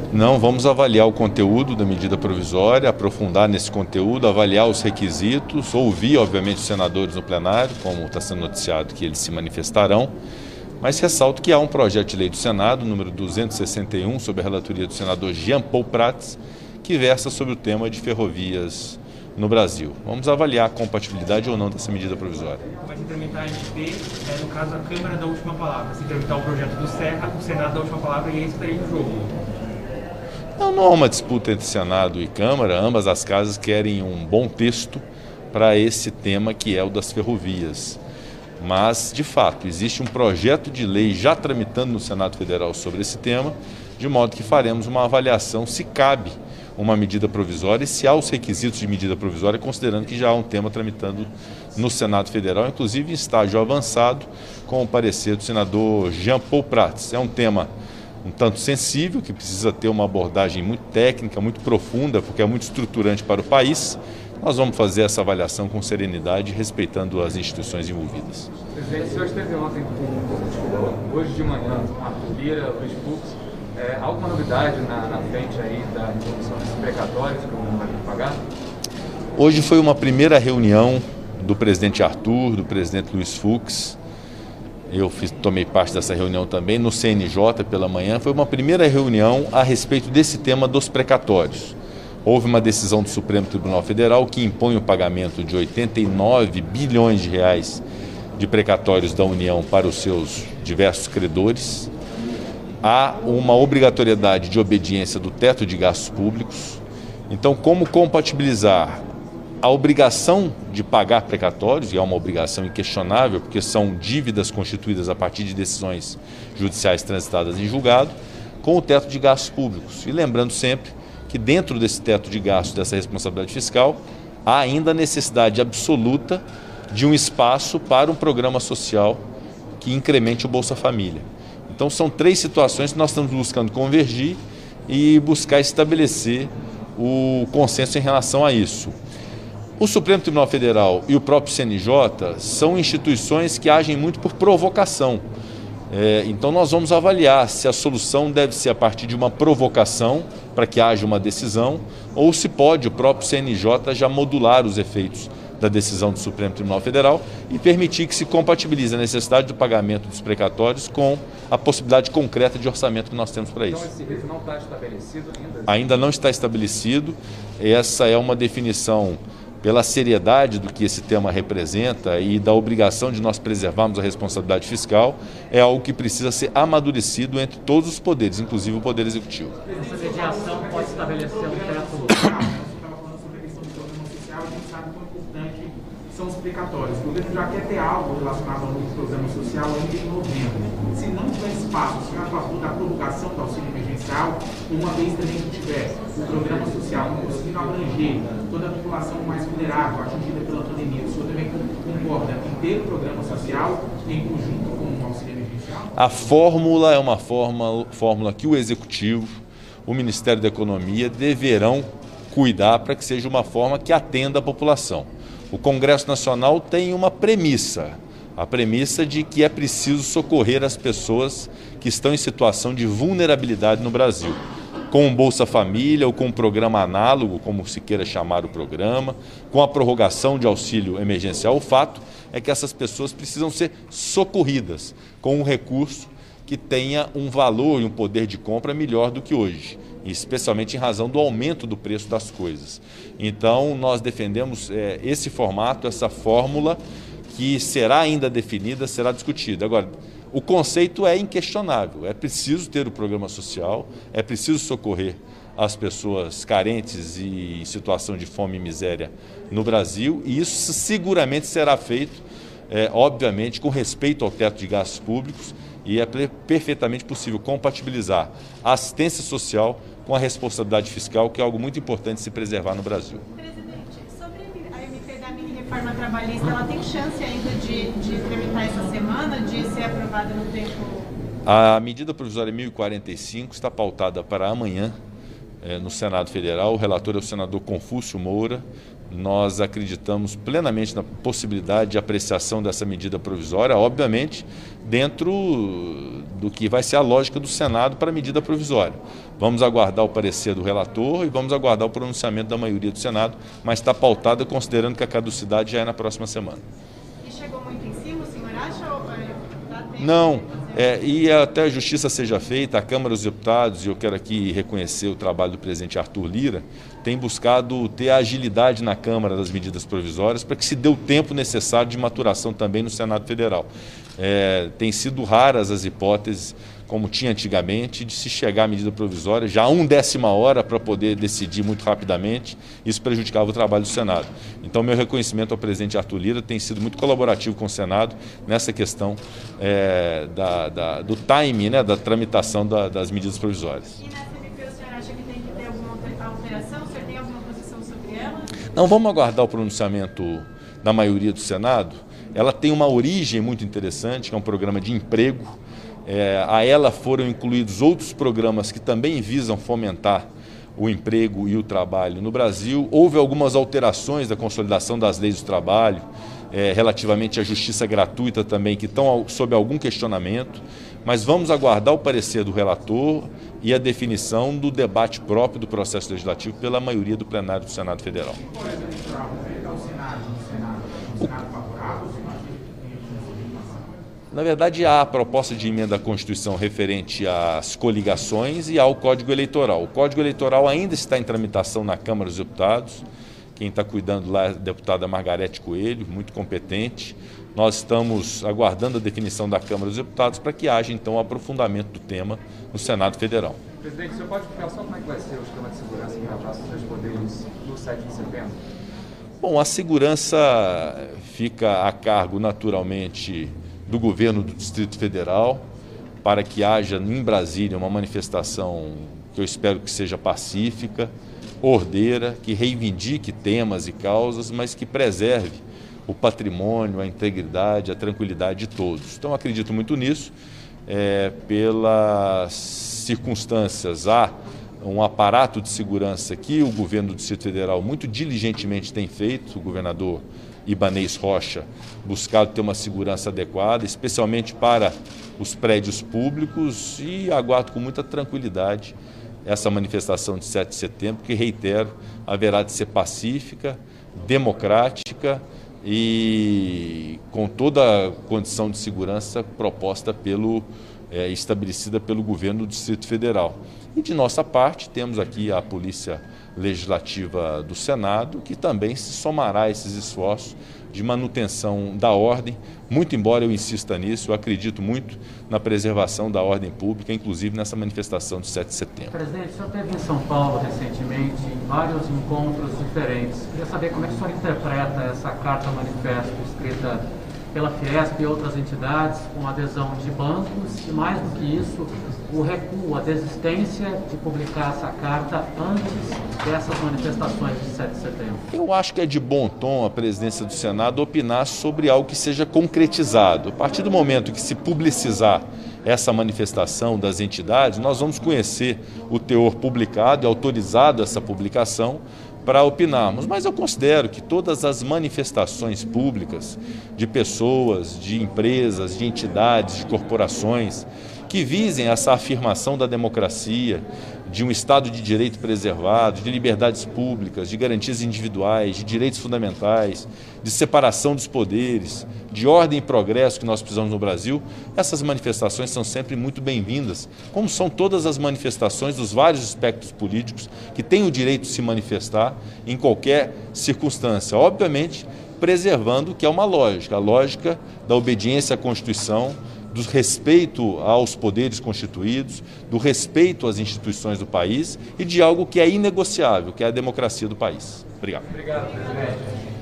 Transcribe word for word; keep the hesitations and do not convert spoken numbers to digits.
Não, vamos avaliar o conteúdo da medida provisória, aprofundar nesse conteúdo, avaliar os requisitos, ouvir, obviamente, os senadores no plenário, como está sendo noticiado que eles se manifestarão, mas ressalto que há um projeto de lei do Senado, número duzentos e sessenta e um, sob a relatoria do senador Jean Paul Prats, que versa sobre o tema de ferrovias no Brasil. Vamos avaliar a compatibilidade ou não dessa medida provisória. Vai se tramitar a M P, é, no caso, a Câmara da última palavra. Se tramitar o projeto do Serra, o Senado da última palavra, e é isso que estaria em jogo. Não, não há uma disputa entre Senado e Câmara, ambas as casas querem um bom texto para esse tema que é o das ferrovias. Mas, de fato, existe um projeto de lei já tramitando no Senado Federal sobre esse tema, de modo que faremos uma avaliação se cabe uma medida provisória e se há os requisitos de medida provisória, considerando que já há um tema tramitando no Senado Federal, inclusive em estágio avançado, com o parecer do senador Jean Paul Prats. É um tema um tanto sensível, que precisa ter uma abordagem muito técnica, muito profunda, porque é muito estruturante para o país. Nós vamos fazer essa avaliação com serenidade, respeitando as instituições envolvidas. Presidente, o senhor esteve ontem com, hoje de manhã, com Arthur Lira, Luiz Fux. É, alguma novidade na, na frente aí da introdução desses precatórios que o governo vai pagar? Hoje foi uma primeira reunião do presidente Arthur, do presidente Luiz Fux. Eu fiz, tomei parte dessa reunião também no C N J pela manhã. Foi uma primeira reunião a respeito desse tema dos precatórios. Houve uma decisão do Supremo Tribunal Federal que impõe o pagamento de oitenta e nove bilhões de reais de precatórios da União para os seus diversos credores. Há uma obrigatoriedade de obediência do teto de gastos públicos. Então, como compatibilizar a obrigação de pagar precatórios, e é uma obrigação inquestionável, porque são dívidas constituídas a partir de decisões judiciais transitadas em julgado, com o teto de gastos públicos. E lembrando sempre que dentro desse teto de gastos, dessa responsabilidade fiscal, há ainda a necessidade absoluta de um espaço para um programa social que incremente o Bolsa Família. Então são três situações que nós estamos buscando convergir e buscar estabelecer o consenso em relação a isso. O Supremo Tribunal Federal e o próprio C N J são instituições que agem muito por provocação. É, então nós vamos avaliar se a solução deve ser a partir de uma provocação para que haja uma decisão, ou se pode o próprio C N J já modular os efeitos da decisão do Supremo Tribunal Federal e permitir que se compatibilize a necessidade do pagamento dos precatórios com a possibilidade concreta de orçamento que nós temos para isso. Então esse não está estabelecido ainda? Ainda não está estabelecido. Essa é uma definição pela seriedade do que esse tema representa e da obrigação de nós preservarmos a responsabilidade fiscal, é algo que precisa ser amadurecido entre todos os poderes, inclusive o Poder Executivo. Essa mediação pode estabelecer um teto. São os precatórios. O governo já quer ter algo relacionado ao novo programa social ainda em novembro. Se não tiver espaço, se não favor da prorrogação do auxílio emergencial, uma vez também que tiver o programa social não conseguindo abranger toda a população mais vulnerável, atingida pela pandemia, o senhor também concorda em ter o programa social em conjunto com o auxílio emergencial? A fórmula é uma fórmula, fórmula que o Executivo, o Ministério da Economia deverão cuidar para que seja uma forma que atenda a população. O Congresso Nacional tem uma premissa, a premissa de que é preciso socorrer as pessoas que estão em situação de vulnerabilidade no Brasil, com o Bolsa Família ou com um programa análogo, como se queira chamar o programa, com a prorrogação de auxílio emergencial. O fato é que essas pessoas precisam ser socorridas com um recurso que tenha um valor e um poder de compra melhor do que hoje, especialmente em razão do aumento do preço das coisas. Então, nós defendemos é, esse formato, essa fórmula, que será ainda definida, será discutida. Agora, o conceito é inquestionável, é preciso ter o programa social, é preciso socorrer as pessoas carentes e em situação de fome e miséria no Brasil, e isso seguramente será feito, é, obviamente, com respeito ao teto de gastos públicos, e é perfeitamente possível compatibilizar a assistência social com a responsabilidade fiscal, que é algo muito importante se preservar no Brasil. Presidente, sobre a M P da mini-reforma trabalhista, ela tem chance ainda de, de tramitar essa semana, de ser aprovada no tempo? A medida provisória mil e quarenta e cinco está pautada para amanhã é, no Senado Federal. O relator é o senador Confúcio Moura. Nós acreditamos plenamente na possibilidade de apreciação dessa medida provisória, obviamente dentro do que vai ser a lógica do Senado para a medida provisória. Vamos aguardar o parecer do relator e vamos aguardar o pronunciamento da maioria do Senado, mas está pautada considerando que a caducidade já é na próxima semana. E chegou muito em cima, o senhor acha? Ou dá tempo? Não, é, e até a justiça seja feita, a Câmara dos Deputados, e eu quero aqui reconhecer o trabalho do presidente Arthur Lira, tem buscado ter a agilidade na Câmara das medidas provisórias para que se dê o tempo necessário de maturação também no Senado Federal. É, tem sido raras as hipóteses, como tinha antigamente, de se chegar à medida provisória já a um décima hora para poder decidir muito rapidamente. Isso prejudicava o trabalho do Senado. Então, meu reconhecimento ao presidente Arthur Lira tem sido muito colaborativo com o Senado nessa questão é, da, da, do timing, né, da tramitação da, das medidas provisórias. E nessa M P o senhor acha que tem que ter alguma alteração? O senhor tem alguma posição sobre ela? Não, vamos aguardar o pronunciamento da maioria do Senado. Ela tem uma origem muito interessante, que é um programa de emprego. É, a ela foram incluídos outros programas que também visam fomentar o emprego e o trabalho no Brasil. Houve algumas alterações da consolidação das leis do trabalho, é, relativamente à justiça gratuita também, que estão sob algum questionamento, mas vamos aguardar o parecer do relator e a definição do debate próprio do processo legislativo pela maioria do plenário do Senado Federal. Por exemplo, o Senado, o Senado, o Senado favorável, o Senado Na verdade, há a proposta de emenda à Constituição referente às coligações e ao Código Eleitoral. O Código Eleitoral ainda está em tramitação na Câmara dos Deputados. Quem está cuidando lá é a deputada Margarete Coelho, muito competente. Nós estamos aguardando a definição da Câmara dos Deputados para que haja, então, o aprofundamento do tema no Senado Federal. Presidente, o senhor pode explicar só como é que vai ser o esquema de segurança em relação aos poderes no sete de setembro? Bom, a segurança fica a cargo, naturalmente, do governo do Distrito Federal, para que haja em Brasília uma manifestação que eu espero que seja pacífica, ordeira, que reivindique temas e causas, mas que preserve o patrimônio, a integridade, a tranquilidade de todos. Então, acredito muito nisso. É, pelas circunstâncias, há um aparato de segurança que o governo do Distrito Federal muito diligentemente tem feito, o governador Ibanez Rocha, buscado ter uma segurança adequada, especialmente para os prédios públicos, e aguardo com muita tranquilidade essa manifestação de sete de setembro, que, reitero, haverá de ser pacífica, democrática e com toda a condição de segurança proposta pelo, é, estabelecida pelo governo do Distrito Federal. E de nossa parte, temos aqui a Polícia Legislativa do Senado, que também se somará a esses esforços de manutenção da ordem, muito embora eu insista nisso, eu acredito muito na preservação da ordem pública, inclusive nessa manifestação de sete de setembro. Presidente, o senhor esteve em São Paulo recentemente, em vários encontros diferentes. Queria saber como é que o senhor interpreta essa carta manifesto escrita pela Fiesp e outras entidades, com adesão de bancos, e mais do que isso, o recuo, a desistência de publicar essa carta antes dessas manifestações de sete de setembro. Eu acho que é de bom tom a presidência do Senado opinar sobre algo que seja concretizado. A partir do momento que se publicizar essa manifestação das entidades, nós vamos conhecer o teor publicado e autorizado essa publicação para opinarmos, mas eu considero que todas as manifestações públicas de pessoas, de empresas, de entidades, de corporações que visem essa afirmação da democracia, de um Estado de direito preservado, de liberdades públicas, de garantias individuais, de direitos fundamentais, de separação dos poderes, de ordem e progresso que nós precisamos no Brasil, essas manifestações são sempre muito bem-vindas, como são todas as manifestações dos vários espectros políticos que têm o direito de se manifestar em qualquer circunstância, obviamente preservando o que é uma lógica, a lógica da obediência à Constituição, do respeito aos poderes constituídos, do respeito às instituições do país e de algo que é inegociável, que é a democracia do país. Obrigado. Obrigado, presidente.